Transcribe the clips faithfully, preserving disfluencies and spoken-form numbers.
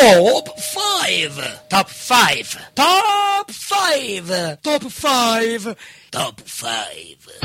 Top five. Top five. Top five. Top five. Top five.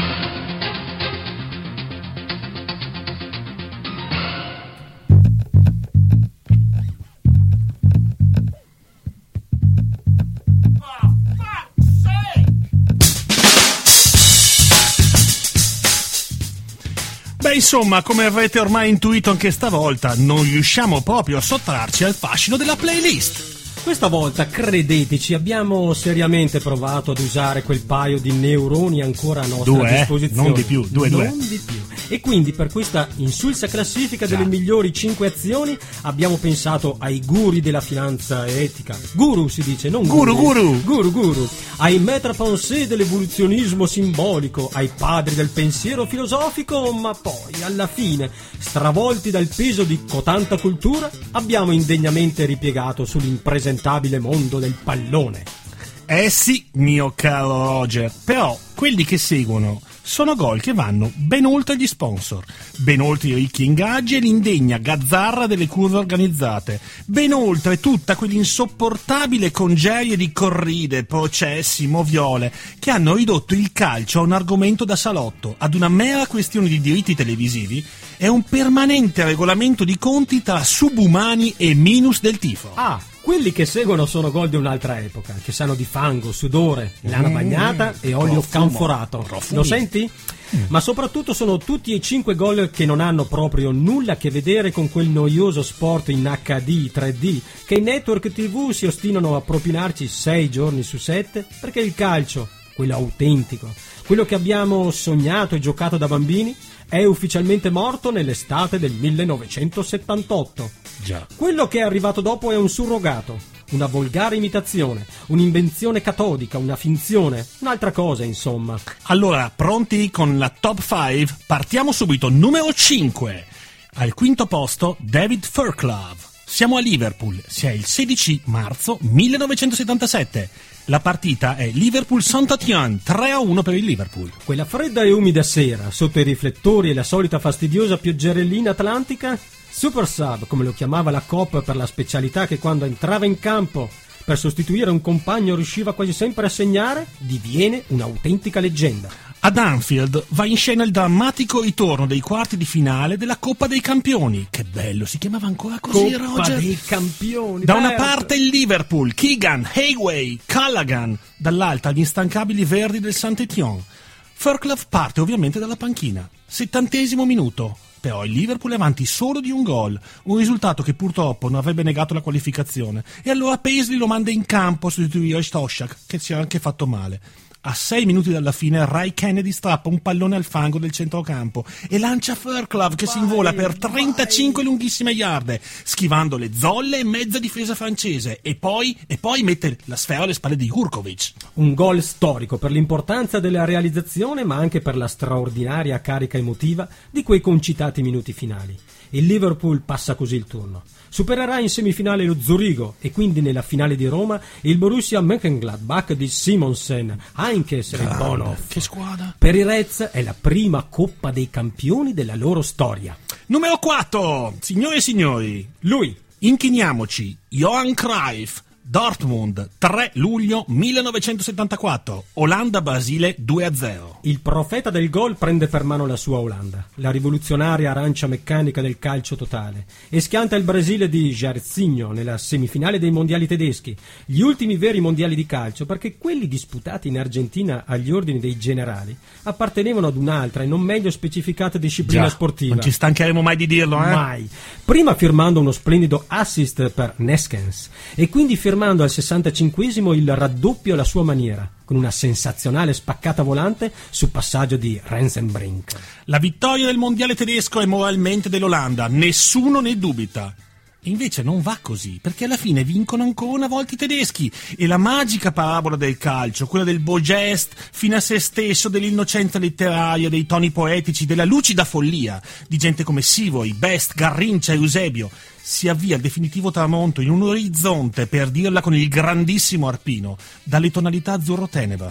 Beh, insomma, come avrete ormai intuito anche stavolta, non riusciamo proprio a sottrarci al fascino della playlist. Questa volta, credeteci, abbiamo seriamente provato ad usare quel paio di neuroni ancora a nostra due, disposizione. Non di più, due, non due. di più. E quindi per questa insulsa classifica delle migliori cinque azioni abbiamo pensato ai guru della finanza etica. Guru si dice, non guru. Guru, guru. Guru, guru. Ai maître pensée dell'evoluzionismo simbolico, ai padri del pensiero filosofico, ma poi, alla fine, stravolti dal peso di cotanta cultura, abbiamo indegnamente ripiegato sull'impresentabile mondo del pallone. Eh sì, mio caro Roger, però quelli che seguono sono gol che vanno ben oltre gli sponsor, ben oltre i ricchi ingaggi e l'indegna gazzarra delle curve organizzate, ben oltre tutta quell'insopportabile congerie di corride, processi, moviole che hanno ridotto il calcio a un argomento da salotto, ad una mera questione di diritti televisivi e un permanente regolamento di conti tra subumani e minus del tifo. Ah, quelli che seguono sono gol di un'altra epoca, che sanno di fango, sudore, lana bagnata e olio profumo, canforato. profumi. Lo senti? Mm. Ma soprattutto sono tutti e cinque gol che non hanno proprio nulla a che vedere con quel noioso sport in acca di, tre D, che i network tivù si ostinano a propinarci sei giorni su sette, perché il calcio, quello autentico, quello che abbiamo sognato e giocato da bambini, è ufficialmente morto nell'estate del millenovecentosettantotto. Già. Quello che è arrivato dopo è un surrogato, una volgare imitazione, un'invenzione catodica, una finzione, un'altra cosa, insomma. Allora, pronti con la top cinque? Partiamo subito. Numero cinque. Al quinto posto, David Fairclough. Siamo a Liverpool, sia il sedici marzo millenovecentosettantasette. La partita è Liverpool-Saint-Étienne, tre a uno per il Liverpool. Quella fredda e umida sera, sotto i riflettori e la solita fastidiosa pioggerellina atlantica, Super Sub, come lo chiamava la Coop per la specialità che quando entrava in campo per sostituire un compagno riusciva quasi sempre a segnare, diviene un'autentica leggenda. Ad Anfield va in scena il drammatico ritorno dei quarti di finale della Coppa dei Campioni. Che bello, si chiamava ancora così, Coppa Roger? dei Campioni. Da una certo. parte il Liverpool, Keegan, Hayway, Callaghan, dall'altra gli instancabili verdi del Saint-Étienne. Fairclough parte ovviamente dalla panchina. Settantesimo minuto. Però il Liverpool è avanti solo di un gol, un risultato che purtroppo non avrebbe negato la qualificazione. E allora Paisley lo manda in campo a sostituire Stoshak, che si è anche fatto male. A sei minuti dalla fine Ray Kennedy strappa un pallone al fango del centrocampo e lancia Fairclough che vai, si invola per trentacinque vai. lunghissime yard, schivando le zolle e mezza difesa francese, e poi, e poi mette la sfera alle spalle di Jurkovic. Un gol storico per l'importanza della realizzazione, ma anche per la straordinaria carica emotiva di quei concitati minuti finali. Il Liverpool passa così il turno. Supererà in semifinale lo Zurigo e quindi nella finale di Roma il Borussia Mönchengladbach di Simonsen, Heinkes e Bonhoff. Che squadra! Per i Reds è la prima Coppa dei Campioni della loro storia. Numero quattro! Signore e signori, lui! Inchiniamoci, Johan Cruyff, Dortmund, tre luglio millenovecentosettantaquattro, Olanda-Brasile due a zero. Il profeta del gol prende per mano la sua Olanda, la rivoluzionaria arancia meccanica del calcio totale, e schianta il Brasile di Jairzinho nella semifinale dei mondiali tedeschi, gli ultimi veri mondiali di calcio, perché quelli disputati in Argentina agli ordini dei generali appartenevano ad un'altra e non meglio specificata disciplina Già, sportiva. Non ci stancheremo mai di dirlo, eh? Mai. Prima firmando uno splendido assist per Neskens e quindi firmando firmando al sessantacinquesimo il raddoppio alla sua maniera, con una sensazionale spaccata volante su passaggio di Rensenbrink. La vittoria del mondiale tedesco è moralmente dell'Olanda, nessuno ne dubita. E invece non va così, perché alla fine vincono ancora una volta i tedeschi e la magica parabola del calcio, quella del beau geste fino a se stesso, dell'innocenza letteraria, dei toni poetici, della lucida follia di gente come Sivoi, Best, Garrincia e Eusebio, si avvia al definitivo tramonto in un orizzonte, per dirla con il grandissimo Arpino, dalle tonalità azzurro tenebra.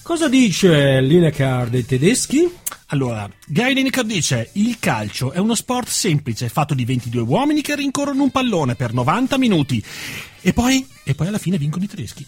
Cosa dice Lineker dei tedeschi? Allora, Gary Lineker dice: il calcio è uno sport semplice, fatto di ventidue uomini che rincorrono un pallone per novanta minuti. E poi, e poi alla fine vincono i tedeschi.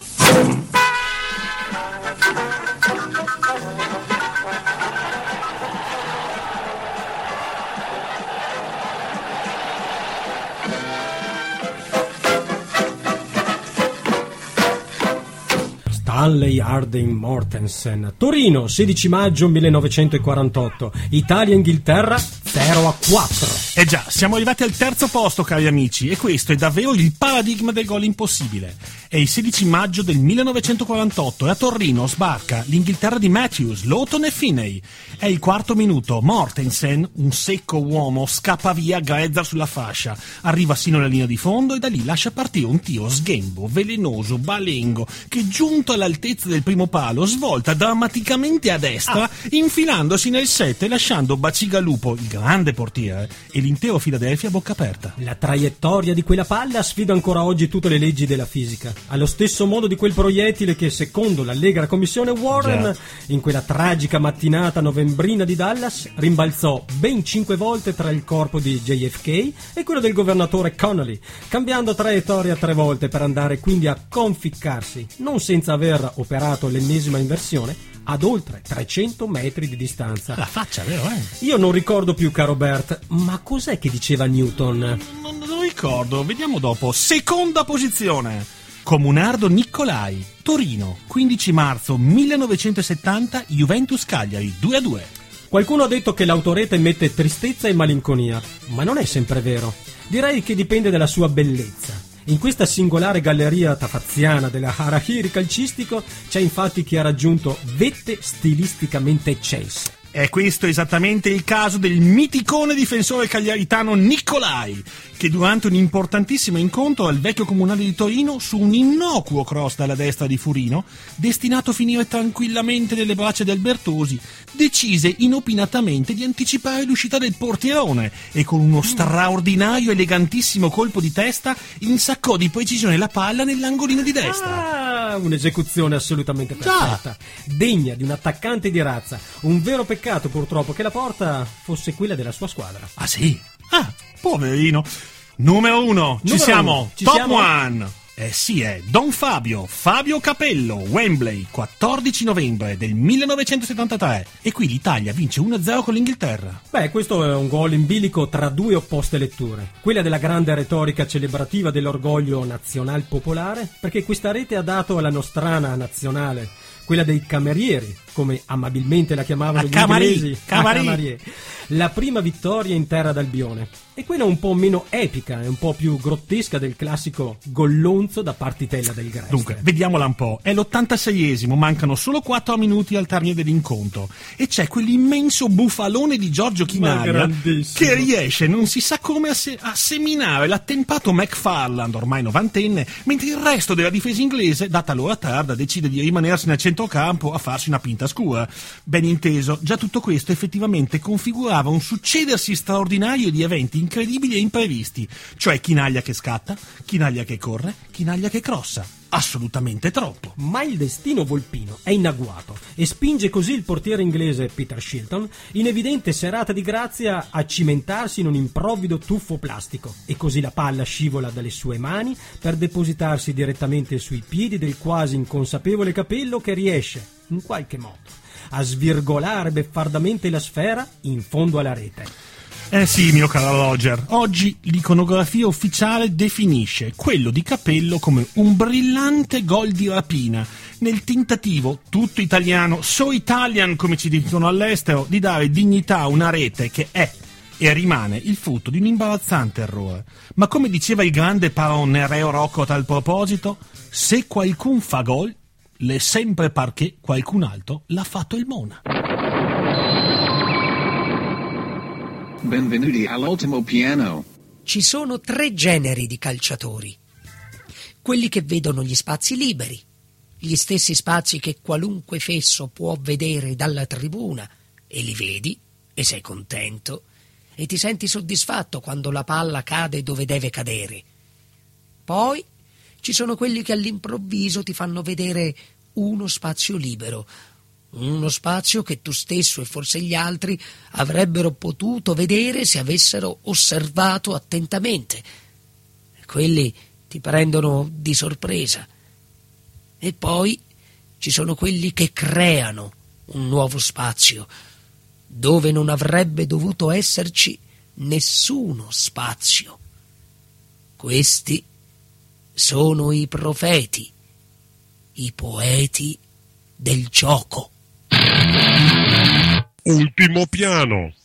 Stanley Harding Mortensen. Torino, sedici maggio millenovecentoquarantotto. Italia-Inghilterra zero a quattro. Eh già, siamo arrivati al terzo posto, cari amici, e questo è davvero il paradigma del gol impossibile. È il sedici maggio del millenovecentoquarantotto e a Torino sbarca l'Inghilterra di Matthews, Lawton e Finney. È il quarto minuto, Mortensen, un secco uomo, scappa via grezza sulla fascia, arriva sino alla linea di fondo e da lì lascia partire un tiro sghembo, velenoso, balengo, che giunto all'altezza del primo palo svolta drammaticamente a destra, ah. infilandosi nel set e lasciando Bacigalupo, il grande portiere, e l'intero Philadelphia a bocca aperta. La traiettoria di quella palla sfida ancora oggi tutte le leggi della fisica, allo stesso modo di quel proiettile che, secondo l'allegra commissione Warren, yeah. in quella tragica mattinata novembrina di Dallas, rimbalzò ben cinque volte tra il corpo di J F K e quello del governatore Connolly, cambiando traiettoria tre volte per andare quindi a conficcarsi, non senza aver operato l'ennesima inversione, ad oltre trecento metri di distanza. La faccia, vero, eh? Io non ricordo più, caro Bert, ma cos'è che diceva Newton? Non, non lo ricordo, vediamo dopo. Seconda posizione. Comunardo Nicolai, Torino, quindici marzo millenovecentosettanta, Juventus Cagliari, due a due. Qualcuno ha detto che l'autorete mette tristezza e malinconia, ma non è sempre vero. Direi che dipende dalla sua bellezza. In questa singolare galleria tafaziana della Harahiri calcistico c'è infatti chi ha raggiunto vette stilisticamente eccelse. È questo esattamente il caso del miticone difensore cagliaritano Nicolai, che durante un importantissimo incontro al vecchio comunale di Torino, su un innocuo cross dalla destra di Furino, destinato a finire tranquillamente nelle braccia di Albertosi, decise inopinatamente di anticipare l'uscita del portierone e con uno straordinario elegantissimo colpo di testa insaccò di precisione la palla nell'angolino di destra. Ah, un'esecuzione assolutamente perfetta, degna di un attaccante di razza. Un vero peccato purtroppo che la porta fosse quella della sua squadra. Ah sì? Ah, poverino. Numero uno, ci Numero siamo, uno. Ci top siamo? one. Eh sì, è Don Fabio, Fabio Capello, Wembley, quattordici novembre del millenovecentosettantatré. E qui l'Italia vince uno a zero con l'Inghilterra. Beh, questo è un gol in bilico tra due opposte letture. Quella della grande retorica celebrativa dell'orgoglio nazional popolare, perché questa rete ha dato alla nostrana nazionale, quella dei camerieri, come amabilmente la chiamavano a gli Camari, inglesi, Camari. a Camarier, la prima vittoria in terra d'Albione. E quella un po' meno epica e un po' più grottesca del classico gollonzo da partitella del Greste. Dunque, vediamola un po'. È l'ottantaseiesimo, mancano solo quattro minuti al termine dell'incontro e c'è quell'immenso bufalone di Giorgio Chinaglia che riesce, non si sa come, a, se- a seminare l'attempato McFarland, ormai novantenne, mentre il resto della difesa inglese, data l'ora tarda, decide di rimanersi nel centrocampo a farsi una pinta scura. Ben inteso, già tutto questo effettivamente configurava un succedersi straordinario di eventi incredibili e imprevisti, cioè Chinaglia che scatta, Chinaglia che corre, Chinaglia che crossa. Assolutamente troppo. Ma il destino volpino è in agguato e spinge così il portiere inglese Peter Shilton in evidente serata di grazia a cimentarsi in un improvvido tuffo plastico e così la palla scivola dalle sue mani per depositarsi direttamente sui piedi del quasi inconsapevole Capello, che riesce, in qualche modo, a svirgolare beffardamente la sfera in fondo alla rete. Eh sì, mio caro Roger, oggi l'iconografia ufficiale definisce quello di Capello come un brillante gol di rapina, nel tentativo, tutto italiano, so Italian come ci dicono all'estero, di dare dignità a una rete che è e rimane il frutto di un imbarazzante errore. Ma come diceva il grande Paron Nereo Rocco a tal proposito, se qualcun fa gol, l'è sempre perché qualcun altro l'ha fatto il Mona. Benvenuti all'ultimo piano. Ci sono tre generi di calciatori. Quelli che vedono gli spazi liberi, gli stessi spazi che qualunque fesso può vedere dalla tribuna, e li vedi e sei contento e ti senti soddisfatto quando la palla cade dove deve cadere. Poi ci sono quelli che all'improvviso ti fanno vedere uno spazio libero, Uno spazio che tu stesso e forse gli altri avrebbero potuto vedere se avessero osservato attentamente. Quelli ti prendono di sorpresa. E poi ci sono quelli che creano un nuovo spazio, dove non avrebbe dovuto esserci nessuno spazio. Questi sono i profeti, i poeti del gioco. Ultimo piano.